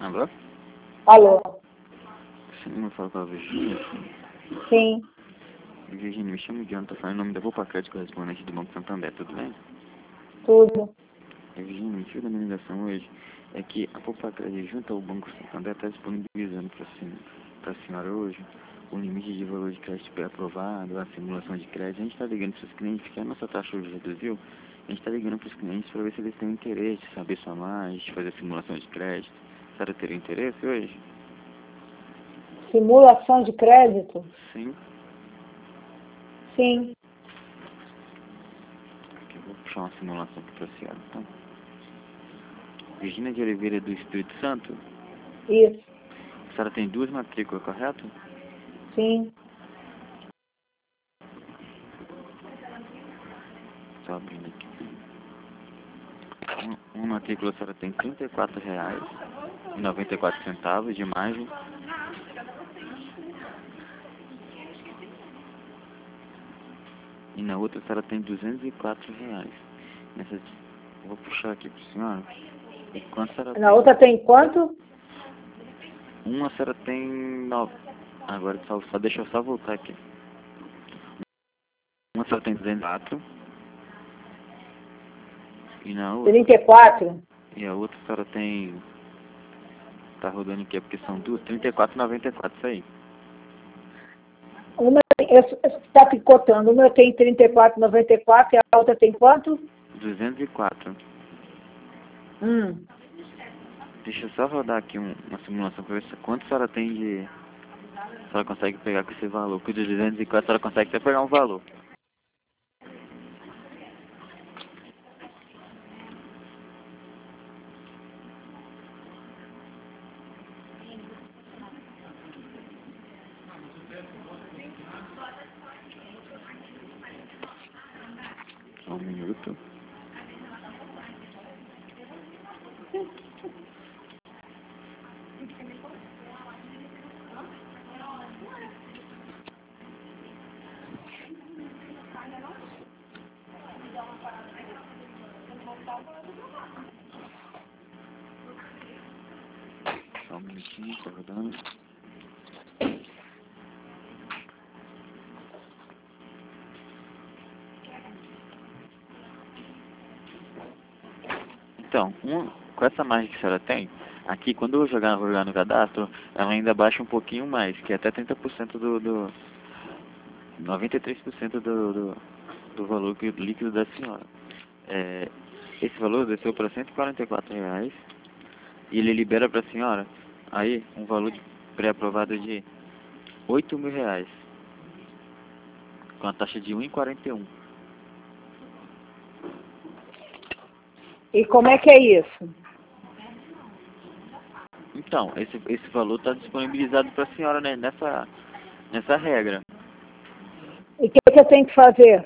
Alô? Alô? Você não fala com a Virgínia? Sim. Virgínia, me chamo John, tô falando em nome da Popacred, correspondente do Banco Santander, tudo bem? Tudo. Virgínia, o motivo da minha ligação hoje é que a Popacred, junto ao Banco Santander, está disponibilizando para a senhora hoje o limite de valor de crédito pré-aprovado, a simulação de crédito. A gente está ligando para os clientes, porque a nossa taxa hoje reduziu. A gente está ligando para os clientes para ver se eles têm interesse, saber sua margem, fazer simulação de crédito. A senhora teria interesse hoje? Simulação de crédito? Sim. Sim. Aqui, eu vou puxar uma simulação aqui para a senhora, então. Virgínia de Oliveira do Espírito Santo? Isso. A senhora tem 2 matrículas, correto? Sim. Só abrindo aqui. Uma matrícula a senhora tem R$ 34,94 de margem. E na outra a senhora tem R$ 204. Nessa, eu vou puxar aqui para a senhora. E quanto a senhora Na outra tem quanto? Uma a senhora tem 9. Agora só deixa eu só voltar aqui. Uma a senhora tem 204. E na outra. 34? E a outra a senhora tem. Tá rodando aqui, porque são duas. R$ 34,94, isso aí. Uma está picotando. Uma tem 34,94 e a outra tem quanto? 204. Deixa eu só rodar aqui uma simulação para ver quanto a senhora tem de. A senhora consegue pegar com esse valor. Com o de 204 a senhora consegue até pegar um valor. Só um minuto. Só um minutinho, tá rodando. Então, com essa margem que a senhora tem, aqui quando eu jogar no cadastro, ela ainda baixa um pouquinho mais, que é até 30% 93% do valor líquido da senhora. Esse valor desceu para R$ 144 e ele libera para a senhora aí um valor pré-aprovado de R$ 8.000, com a taxa de 1,41. E como é que é isso? Então, esse valor está disponibilizado para a senhora, né, nessa regra. E o que eu tenho que fazer?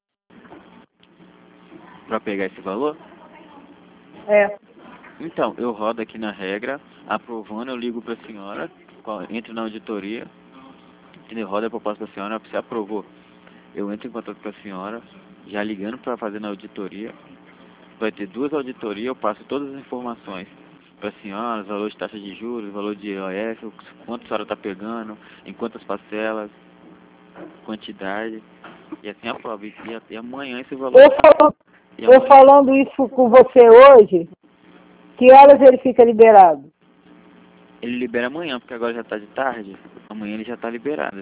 Para pegar esse valor? É. Então, eu rodo aqui na regra, aprovando, eu ligo para a senhora, entro na auditoria, entendeu? Roda a proposta da senhora, você aprovou. Eu entro em contato com a senhora, já ligando para fazer na auditoria. Vai ter 2 auditorias, eu passo todas as informações para a senhora, os valores de taxa de juros, valor de IOF, quanto a senhora está pegando, em quantas parcelas, quantidade, e assim aprova. E amanhã esse valor... Eu falando isso com você hoje, que horas ele fica liberado? Ele libera amanhã, porque agora já está de tarde, amanhã ele já está liberado.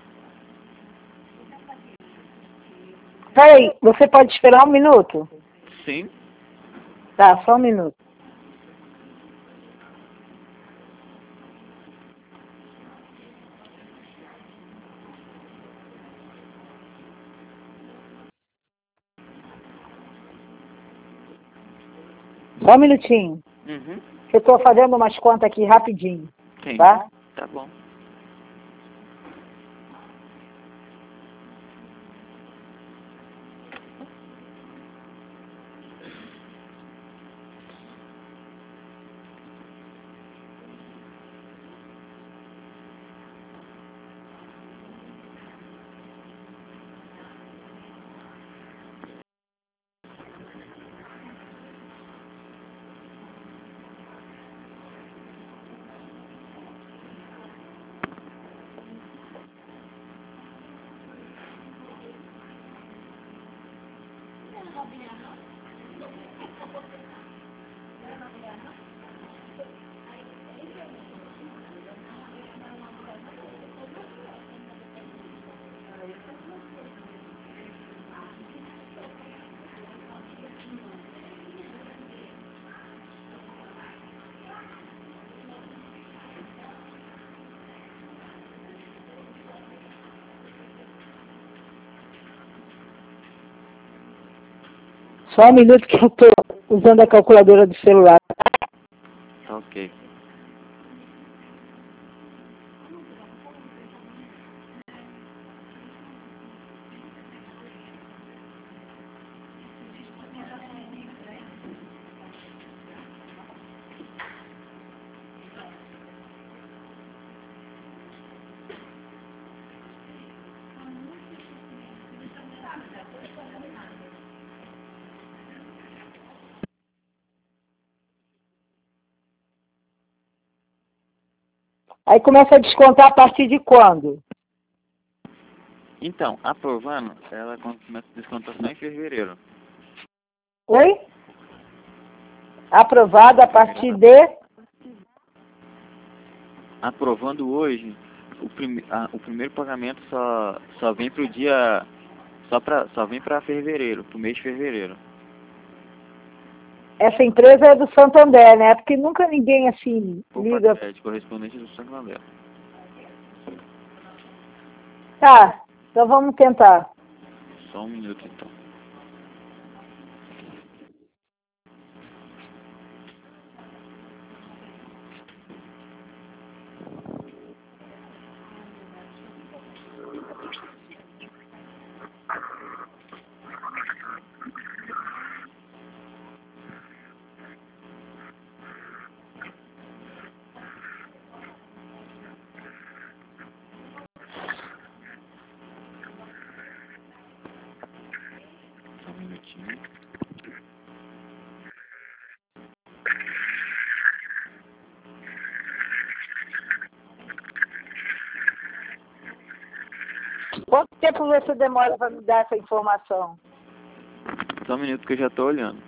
Peraí, você pode esperar 1 minuto? Sim. Tá, só 1 minuto. Só 1 minutinho. Eu estou fazendo umas contas aqui rapidinho. Sim. Tá? Tá bom. Só um minuto que eu estou usando a calculadora do celular. Tá ok. Aí começa a descontar a partir de quando? Então, aprovando, ela começa a descontar só em fevereiro. Oi? Aprovado a partir de... Aprovando hoje, o primeiro pagamento só vem pro dia... Só vem para fevereiro, pro mês de fevereiro. Essa empresa é do Santander, né? Porque nunca ninguém assim liga. É de correspondente do Santander. Tá, então vamos tentar. Só um minuto então. Só um minutinho. Quanto tempo você demora para me dar essa informação? Só um minuto que eu já tô olhando.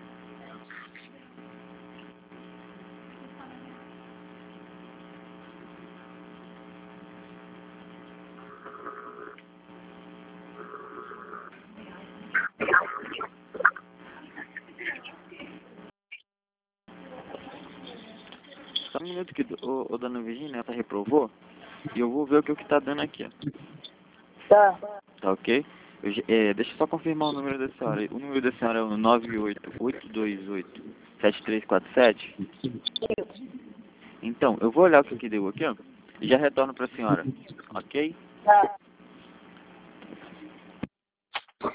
Só um minuto que o dona Virginia, ela reprovou. E eu vou ver o que tá dando aqui, ó. Tá. Tá ok? Deixa eu só confirmar o número da senhora. O número da senhora é o 988287347. Então, eu vou olhar o que deu aqui, ó. E já retorno pra senhora. Ok? Tá.